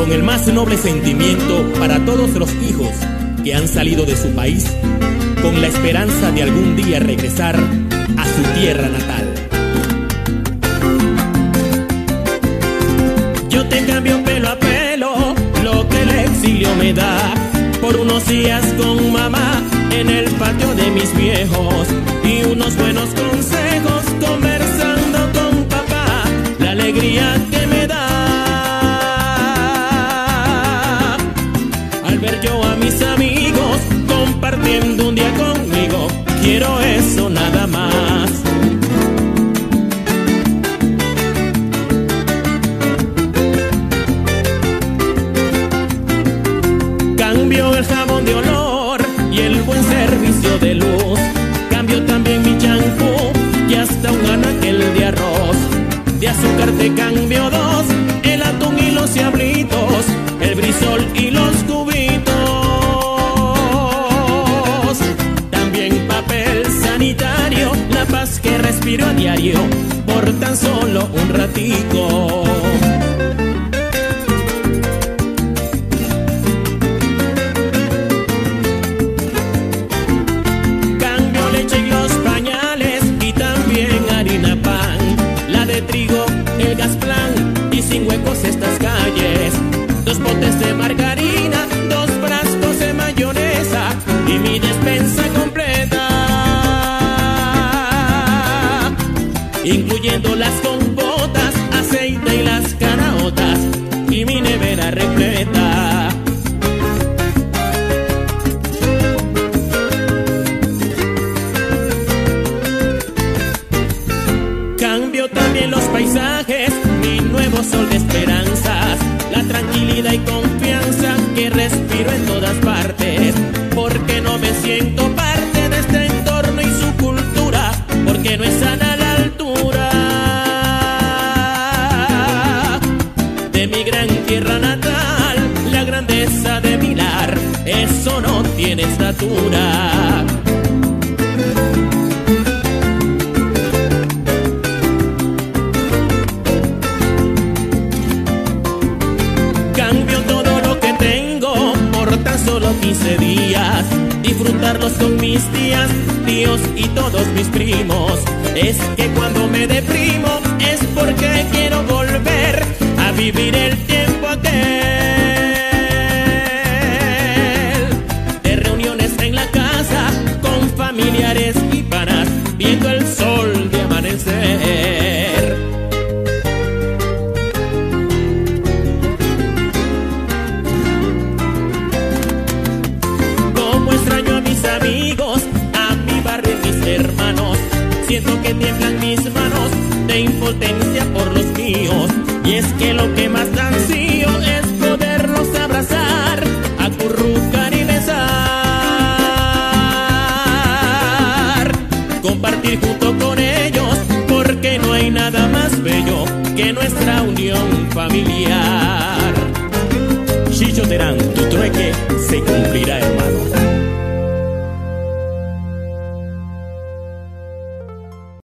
con el más noble sentimiento para todos los hijos que han salido de su país con la esperanza de algún día regresar a su tierra natal. Yo te cambio pelo a pelo lo que el exilio me da, por unos días con mamá en el patio de mis viejos y unos buenos consejos conversando con papá, la alegría que me da al ver yo a mis amigos compartiendo un día conmigo. Quiero eso nada más. Cambio el jabón de olor y el buen servicio de luz, cambio también mi champú y hasta un anaquel de arroz. De azúcar te cambio dos, el atún y los diablitos, el brisol y los cubitos. También papel sanitario, la paz que respiro a diario por tan solo un ratico. Trigo, el gas plan y sin huecos estas calles, 2 botes de margarina, 2 frascos de mayonesa y mi despensa completa, incluyendo las compotas, aceite y las caraotas y mi nevera repleta. Cambio también los paisajes, mi nuevo sol de esperanzas, la tranquilidad y confianza que respiro en todas partes, porque no me siento parte de este entorno y su cultura, porque no están a la altura de mi gran tierra natal, la grandeza de mi lar, eso no tiene estatura. Cambio todo lo que tengo por tan solo 15 días, disfrutarlos con mis tías, tíos y todos mis primos. Es que cuando me deprimo es porque quiero volver a vivir el tiempo aquel de reuniones en la casa con familiares y panas, viendo el sol de amanecer. Amigos, a mi barrio y mis hermanos, siento que tiemblan mis manos de impotencia por los míos, y es que lo que más ansío es poderlos abrazar, acurrucar y besar, compartir junto con ellos, porque no hay nada más bello que nuestra unión familiar. Chicho Terán, tu trueque se cumplirá, hermano.